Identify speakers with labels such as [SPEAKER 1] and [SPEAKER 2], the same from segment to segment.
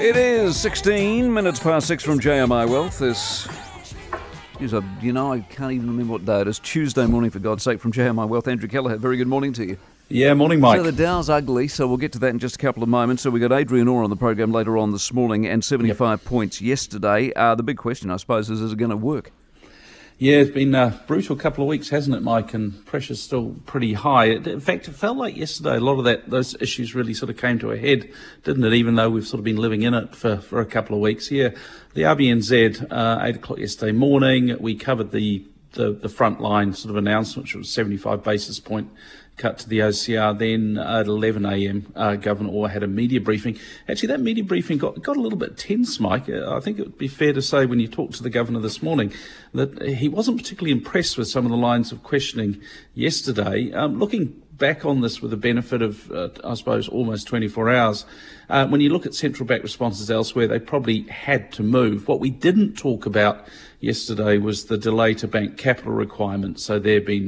[SPEAKER 1] It is 16 minutes past 6 from JMI Wealth. This is I can't even remember what day it is. Tuesday morning, for God's sake, from JMI Wealth. Andrew Kelleher, very good morning to you.
[SPEAKER 2] Yeah, morning, Mike.
[SPEAKER 1] So the Dow's ugly, so we'll get to that in just a couple of moments. So we got Adrian Orr on the program later on this morning, and 75 points yesterday. The big question, I suppose, is it going to work?
[SPEAKER 2] Yeah, it's been a brutal couple of weeks, hasn't it, Mike? And pressure's still pretty high. In fact, it felt like yesterday a lot of those issues really sort of came to a head, didn't it? Even though we've sort of been living in it for a couple of weeks. Yeah, the RBNZ, 8 o'clock yesterday morning, we covered the frontline sort of announcement, which was 75 basis point cut to the OCR. Then at 11 a.m, Governor Orr had a media briefing. Actually, that media briefing got a little bit tense, Mike. I think it would be fair to say when you talked to the Governor this morning that he wasn't particularly impressed with some of the lines of questioning yesterday. Looking back on this with the benefit of, I suppose, almost 24 hours, when you look at central bank responses elsewhere, they probably had to move. What we didn't talk about yesterday was the delay to bank capital requirements. So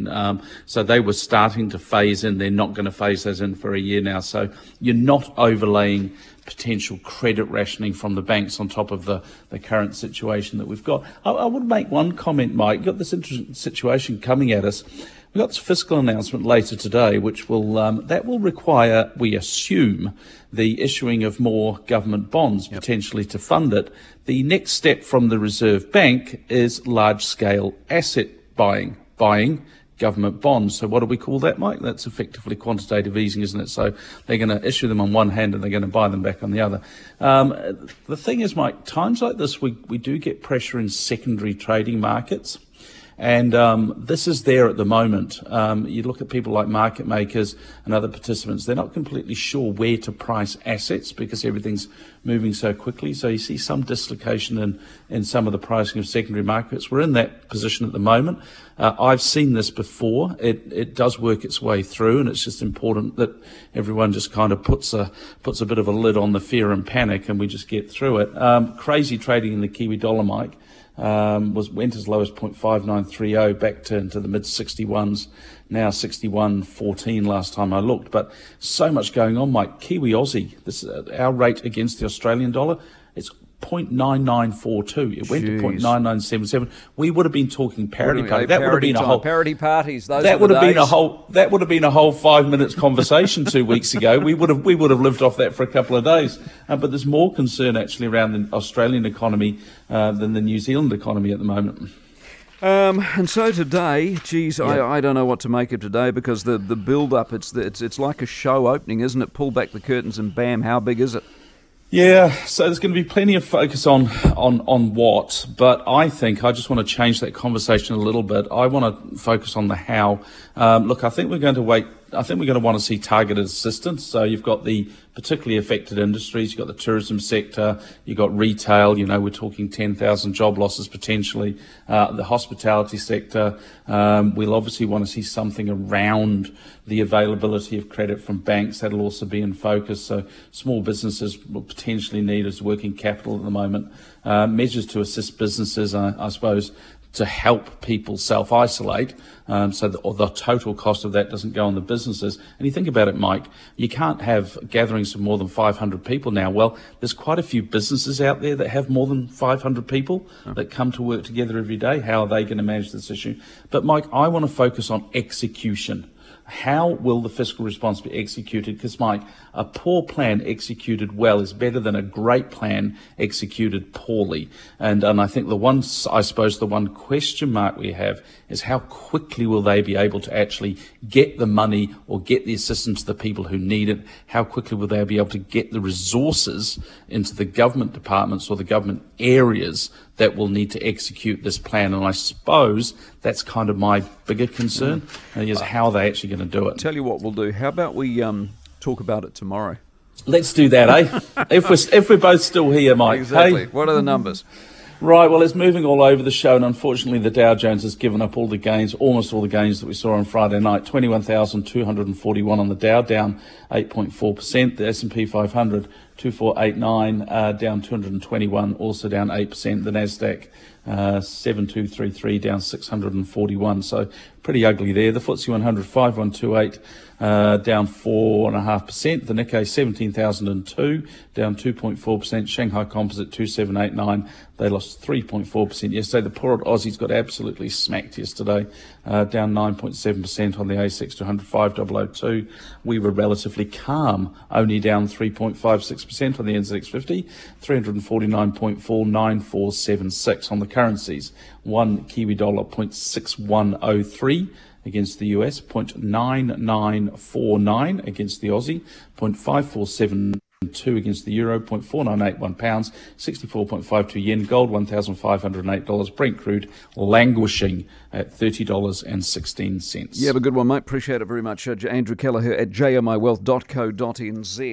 [SPEAKER 2] they were starting to phase in. They're not going to phase those in for a year now. So you're not overlaying potential credit rationing from the banks on top of the current situation that we've got. I would make one comment, Mike. You've got this interesting situation coming at us. We've got this fiscal announcement later today, which will require, we assume, the issuing of more government bonds, potentially to fund it. The next step from the Reserve Bank is large-scale asset buying government bonds. So what do we call that, Mike? That's effectively quantitative easing, isn't it? So they're going to issue them on one hand and they're going to buy them back on the other. The thing is, Mike, times like this, we do get pressure in secondary trading markets. And this is there at the moment. You look at people like market makers and other participants, they're not completely sure where to price assets because everything's moving so quickly. So you see some dislocation in some of the pricing of secondary markets. We're in that position at the moment. I've seen this before. It does work its way through, and it's just important that everyone just kind of puts a bit of a lid on the fear and panic, and we just get through it. Crazy trading in the Kiwi dollar, Mike. Went as low as 0.5930 back into the mid 61s, now 61.14 last time I looked. But so much going on, Mike. Kiwi Aussie, this our rate against the Australian dollar, it's 0.9942. It went to 0.9977. We would have been talking parity party. That would have been a whole
[SPEAKER 1] parity parties.
[SPEAKER 2] That would have been a whole 5 minutes conversation 2 weeks ago. We would have lived off that for a couple of days. But there's more concern actually around the Australian economy than the New Zealand economy at the moment.
[SPEAKER 1] And so today, I don't know what to make of today because the build-up, it's like a show opening, isn't it? Pull back the curtains and bam, how big is it?
[SPEAKER 2] Yeah, so there's going to be plenty of focus on what, but I just want to change that conversation a little bit. I want to focus on the how. Look, I think we're going to want to see targeted assistance. So you've got the particularly affected industries, you've got the tourism sector, you've got retail, we're talking 10,000 job losses potentially, the hospitality sector. We'll obviously want to see something around the availability of credit from banks. That'll also be in focus. So small businesses will potentially need as working capital at the moment. Measures to assist businesses, I suppose, to help people self-isolate, so the total cost of that doesn't go on the businesses. And you think about it, Mike, you can't have gatherings of more than 500 people now. Well, there's quite a few businesses out there that have more than 500 people that come to work together every day. How are they going to manage this issue? But, Mike, I want to focus on execution. How will the fiscal response be executed? Because, Mike, a poor plan executed well is better than a great plan executed poorly. And I think the one question mark we have is how quickly will they be able to actually get the money or get the assistance to the people who need it? How quickly will they be able to get the resources into the government departments or the government areas that will need to execute this plan? And I suppose that's kind of my bigger concern, is how they're actually going to do it.
[SPEAKER 1] Tell you what we'll do. How about we talk about it tomorrow?
[SPEAKER 2] Let's do that, eh? if we're both still here, Mike.
[SPEAKER 1] Exactly.
[SPEAKER 2] Hey?
[SPEAKER 1] What are the numbers?
[SPEAKER 2] Right, well, it's moving all over the show, and unfortunately the Dow Jones has given up all the gains, almost all the gains that we saw on Friday night. 21,241 on the Dow, down 8.4%. The S&P 500 2489, down 221, also down 8%. The Nasdaq 7233, down 641. So pretty ugly there. The FTSE 100 5128, down 4.5%. The Nikkei 17,002, down 2.4%. Shanghai Composite 2789, they lost 3.4% yesterday. The poor old Aussies got absolutely smacked yesterday, down 9.7% on the ASX 200 5002. We were relatively calm, only down 3.56% on the NZX 50, 349.49476 on the currencies. One Kiwi dollar 0.6103 against the US, 0.9949 against the Aussie, 0.5472 against the euro, 0.4981 pounds, 64.52 yen, gold $1,508, Brent crude languishing at $30.16.
[SPEAKER 1] Yeah, have a good one, mate. Appreciate it very much. Andrew Kelleher at jmiwealth.co.nz.